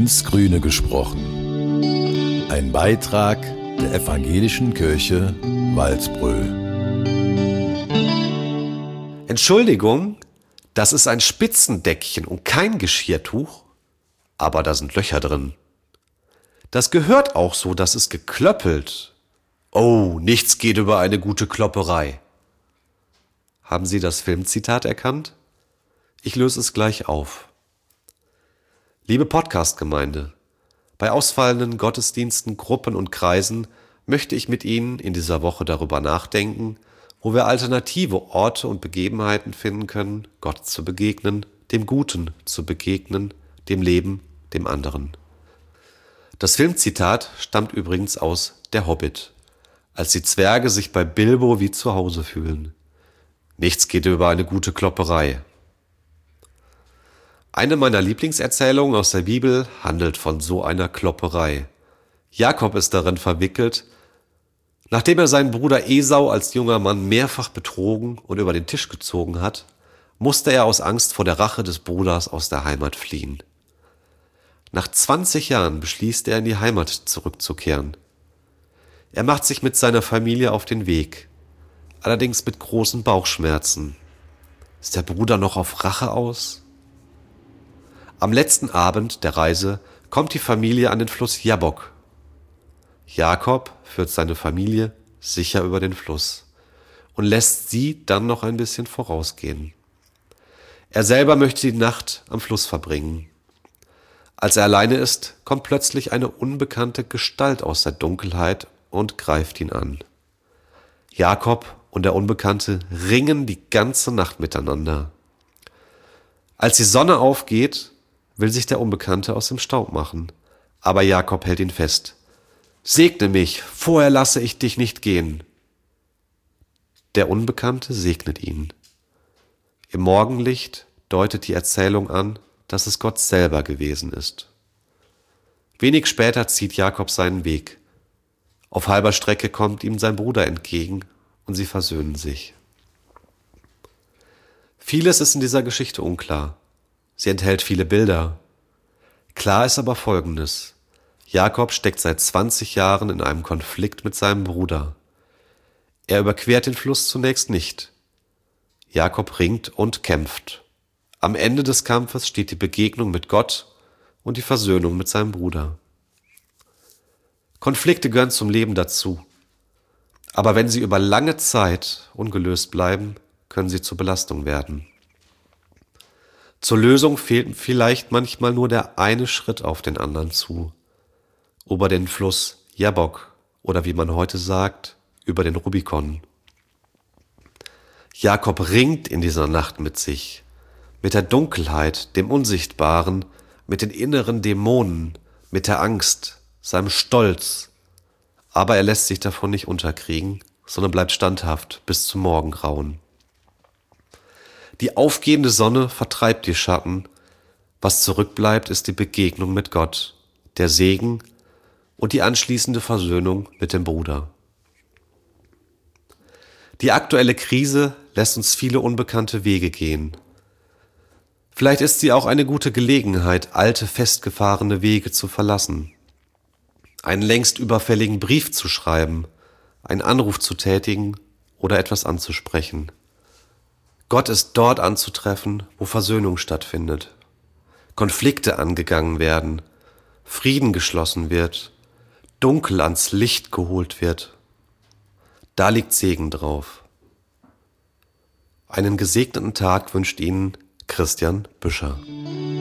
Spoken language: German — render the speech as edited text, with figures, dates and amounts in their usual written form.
ins Grüne gesprochen. Ein Beitrag der Evangelischen Kirche Walsbröl. Entschuldigung, das ist ein Spitzendeckchen und kein Geschirrtuch, aber da sind Löcher drin. Das gehört auch so, das ist geklöppelt. Oh, nichts geht über eine gute Klopperei. Haben Sie das Filmzitat erkannt? Ich löse es gleich auf. Liebe Podcast-Gemeinde, bei ausfallenden Gottesdiensten, Gruppen und Kreisen möchte ich mit Ihnen in dieser Woche darüber nachdenken, wo wir alternative Orte und Begebenheiten finden können, Gott zu begegnen, dem Guten zu begegnen, dem Leben, dem anderen. Das Filmzitat stammt übrigens aus Der Hobbit, als die Zwerge sich bei Bilbo wie zu Hause fühlen. Nichts geht über eine gute Klopperei. Eine meiner Lieblingserzählungen aus der Bibel handelt von so einer Klopperei. Jakob ist darin verwickelt. Nachdem er seinen Bruder Esau als junger Mann mehrfach betrogen und über den Tisch gezogen hat, musste er aus Angst vor der Rache des Bruders aus der Heimat fliehen. Nach 20 Jahren beschließt er, in die Heimat zurückzukehren. Er macht sich mit seiner Familie auf den Weg, allerdings mit großen Bauchschmerzen. Ist der Bruder noch auf Rache aus? Am letzten Abend der Reise kommt die Familie an den Fluss Jabbok. Jakob führt seine Familie sicher über den Fluss und lässt sie dann noch ein bisschen vorausgehen. Er selber möchte die Nacht am Fluss verbringen. Als er alleine ist, kommt plötzlich eine unbekannte Gestalt aus der Dunkelheit und greift ihn an. Jakob und der Unbekannte ringen die ganze Nacht miteinander. Als die Sonne aufgeht, will sich der Unbekannte aus dem Staub machen, aber Jakob hält ihn fest. Segne mich, vorher lasse ich dich nicht gehen. Der Unbekannte segnet ihn. Im Morgenlicht deutet die Erzählung an, dass es Gott selber gewesen ist. Wenig später zieht Jakob seinen Weg. Auf halber Strecke kommt ihm sein Bruder entgegen und sie versöhnen sich. Vieles ist in dieser Geschichte unklar. Sie enthält viele Bilder. Klar ist aber Folgendes. Jakob steckt seit 20 Jahren in einem Konflikt mit seinem Bruder. Er überquert den Fluss zunächst nicht. Jakob ringt und kämpft. Am Ende des Kampfes steht die Begegnung mit Gott und die Versöhnung mit seinem Bruder. Konflikte gehören zum Leben dazu. Aber wenn sie über lange Zeit ungelöst bleiben, können sie zur Belastung werden. Zur Lösung fehlt vielleicht manchmal nur der eine Schritt auf den anderen zu. Über den Fluss Jabbok oder wie man heute sagt, über den Rubikon. Jakob ringt in dieser Nacht mit sich, mit der Dunkelheit, dem Unsichtbaren, mit den inneren Dämonen, mit der Angst, seinem Stolz. Aber er lässt sich davon nicht unterkriegen, sondern bleibt standhaft bis zum Morgengrauen. Die aufgehende Sonne vertreibt die Schatten. Was zurückbleibt, ist die Begegnung mit Gott, der Segen und die anschließende Versöhnung mit dem Bruder. Die aktuelle Krise lässt uns viele unbekannte Wege gehen. Vielleicht ist sie auch eine gute Gelegenheit, alte, festgefahrene Wege zu verlassen, einen längst überfälligen Brief zu schreiben, einen Anruf zu tätigen oder etwas anzusprechen. Gott ist dort anzutreffen, wo Versöhnung stattfindet, Konflikte angegangen werden, Frieden geschlossen wird, Dunkel ans Licht geholt wird. Da liegt Segen drauf. Einen gesegneten Tag wünscht Ihnen Christian Büscher.